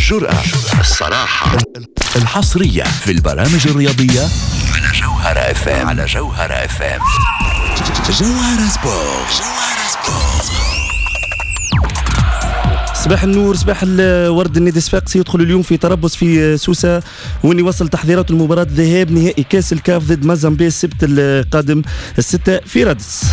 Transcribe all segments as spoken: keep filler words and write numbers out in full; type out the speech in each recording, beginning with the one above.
الجرأة، الصراحة، الحصرية في البرامج الرياضية على جوهرة اف ام. على جوهرة اف ام. جوهرة سبورت. جوهرة سبورت. صباح النور، صباح الورد. النادي الصفاقسي يدخل اليوم في تربص في سوسة وين يوصل تحضيرات المباراة ذهاب نهائي كاس الكاف ضد مازامبي السبت القادم الستة في رادس.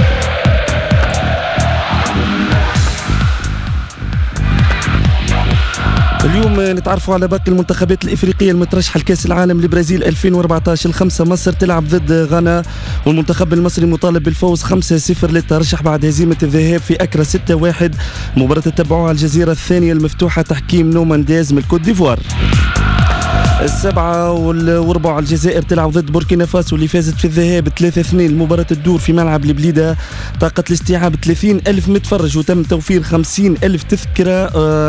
اليوم نتعرفوا على باقي المنتخبات الإفريقية المترشحة لكأس العالم لبرازيل ألفين وأربعة عشر. الخمسة مصر تلعب ضد غانا والمنتخب المصري مطالب بالفوز خمسة صفر للترشح بعد هزيمة الذهاب في أكرا ستة واحد. مباراة تتبعوها الجزيرة الثانية المفتوحة تحكيم نومانديز من الكوت ديفوار. السبعة والربع الجزائر تلعب ضد بوركينا فاسو اللي فازت في الذهاب ثلاثة اثنين. المباراة تدور في ملعب البليدة، طاقة الاستيعاب ثلاثين ألف متفرج وتم توفير خمسين ألف تذكرة،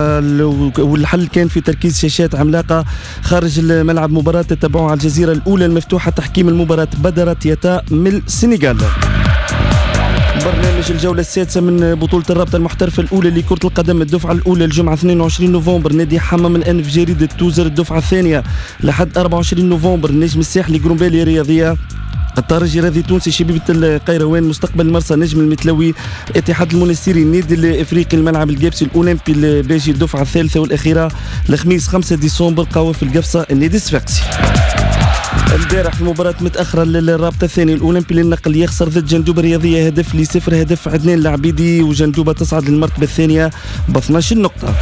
والحل كان في تركيز شاشات عملاقة خارج الملعب. مباراة تتبعها على الجزيرة الأولى المفتوحة تحكيم المباراة بدرة يتا من السنغال. برنامج الجولة السادسة من بطولة الرابطة المحترفة الأولى لكرة القدم الدفعة الأولى الجمعة اثنين وعشرين نوفمبر نادي حمام الأنف جريدة توزر الدفعة الثانية لحد أربعة وعشرين نوفمبر النجم الساحلي جرومبالي الرياضية الترجي الرياضي التونسي شبيبة القيروان مستقبل مرسى نجم المتلوي الاتحاد المنستيري النادي الافريقي الملعب الجابسي الاولمبي الباجي الدفعة الثالثة والأخيرة الخميس خمسة ديسمبر قوافل القفصة النادي الصفاقسي. البارح في مباراة متأخرة للرابطة الثانية الأولمبي للنقل يخسر ضد جندوبة الرياضية هدف لصفر، هدف عدنان العبيدي وجندوبة تصعد للمرتبة الثانية ب اثني عشر نقطة.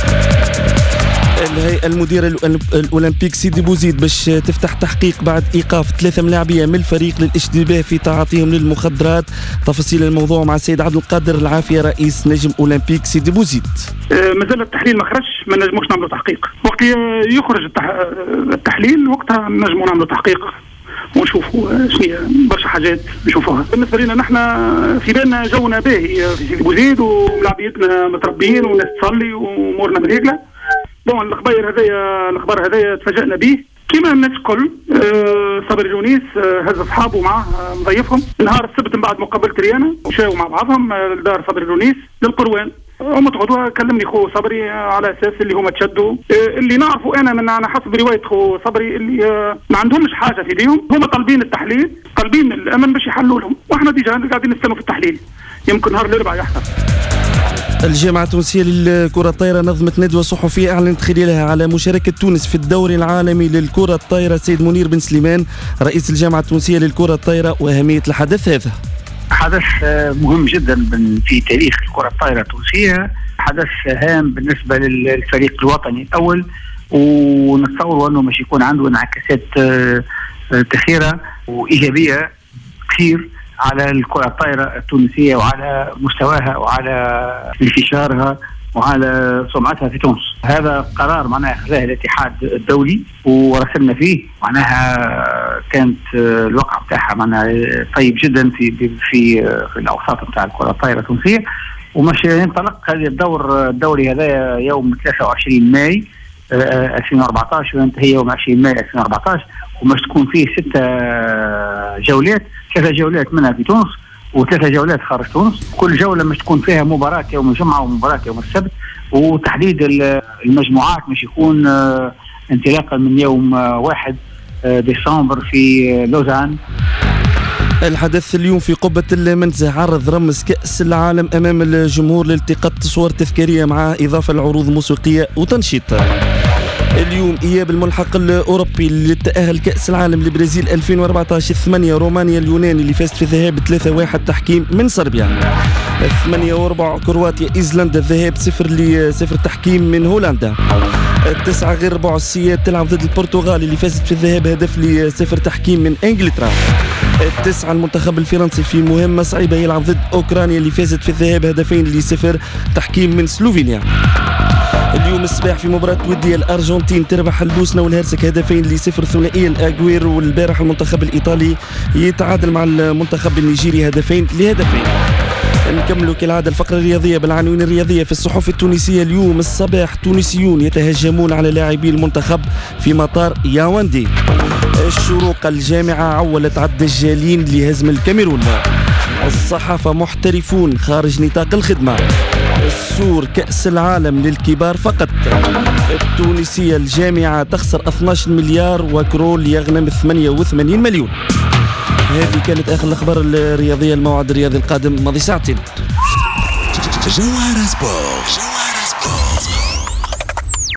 الهيئة المديرة الأولمبيك سيدي بوزيد باش تفتح تحقيق بعد إيقاف ثلاثة ملاعبية من الفريق للاشتباه في تعاطيهم للمخدرات. تفاصيل الموضوع مع السيد عبد القادر العافية رئيس نجم أولمبيك سيدي بوزيد. مازال التحليل ما خرجش، ما نجموش نعملوا تحقيق. وقت يخرج التحليل وقتها نجموا نعملوا تحقيق ونشوفوا شنو برشا حاجات نشوفوها. بالنسبه لنا نحن في بالنا جونا باهي في سيدي بوزيد وملاعبيتنا متربيين والناس تصلي وامورنا مريقله. بون الاخبار هذايا الاخبار هذايا تفاجئنا به كما الناس الكل. أه صابر جونيس أه هز اصحابه معاه أه مضيفهم نهار السبت من بعد مقابله ريانا وشاو مع بعضهم أه لدار صابر جونيس للقروان. هم تقعدوا كلمني خو صبري على اساس اللي هما تشدوا أه اللي نعرفوا انا من انا حسب روايه خو صبري اللي أه ما عندهمش حاجه في ايديهم، هما طالبين التحليل طالبين الامن باش يحلوا لهم، واحنا ديجا قاعدين نستنوا في التحليل يمكن نهار الاربعاء يحصل. الجامعة التونسية للكرة الطايرة نظمت ندوة صحفية أعلنت خلالها على مشاركة تونس في الدوري العالمي للكرة الطايرة. سيد منير بن سليمان رئيس الجامعة التونسية للكرة الطايرة وأهمية الحدث هذا. حدث مهم جدا في تاريخ الكرة الطايرة التونسية، حدث هام بالنسبة للفريق الوطني الأول، ونتصور أنه مش يكون عنده انعكاسات كثيرة وإيجابية كثير على الكرة الطايرة التونسية وعلى مستواها وعلى انتشارها وعلى سمعتها في تونس. هذا قرار معناها أخذه الاتحاد الدولي ورسلنا فيه، معناها كانت الوقع بتاعها معناها طيب جدا في في في الأوساط بتاع الكرة الطايرة التونسية. ومش ينطلق هذا الدور الدوري هذا يوم ثلاثة وعشرين ماي ألفين وأربعة عشر وينتهي يوم عشرين ماي ألفين وأربعة عشر، ومش تكون فيه ستة جولات، ثلاثة جولات منها في تونس وثلاثة جولات خارج تونس. كل جولة مش تكون فيها مباراة يوم الجمعة ومباراة يوم السبت، وتحديد المجموعات مش يكون انطلاقا من يوم واحد ديسمبر في لوزان. الحدث اليوم في قبة المنزه عرض رمز كأس العالم أمام الجمهور لالتقاط صور تذكارية مع إضافة لعروض موسيقية وتنشيط. اليوم إياب الملحق الأوروبي للتأهل كأس العالم لبرازيل ألفين وأربعة عشر. ثمانية رومانيا اليوناني اللي فازت في الذهاب ثلاثة واحد تحكيم من صربيا. ثمانية وربع كرواتيا إيزلندا الذهاب صفر لصفر تحكيم من هولندا. التسعة غير ربع السياد تلعب ضد البرتغال اللي فازت في الذهاب هدف لصفر تحكيم من إنجلترا. التسعة المنتخب الفرنسي في مهمة صعبة يلعب ضد أوكرانيا اللي فازت في الذهاب هدفين لصفر تحكيم من سلوفينيا. اليوم الصباح في مباراة ودية الأرجنتين تربح البوسنة والهرسك هدفين لصفر ثنائية الأجوير، والبارح المنتخب الإيطالي يتعادل مع المنتخب النيجيري هدفين لهدفين. نكملوا كالعادة الفقرة الرياضية بالعناوين الرياضية في الصحف التونسية. اليوم الصباح تونسيون يتهجمون على لاعبي المنتخب في مطار ياوندي. الشروق الجامعة عولت على الدجالين لهزم الكاميرون. الصحافة محترفون خارج نطاق الخدمة. السور كأس العالم للكبار فقط. التونسية الجامعة تخسر اثني عشر مليار وكرول يغنم ثمانية وثمانين مليون. هذه كانت آخر الأخبار الرياضية. الموعد الرياضي القادم ماضي ساعتين. جوهرة سبورت. جوهرة سبورت.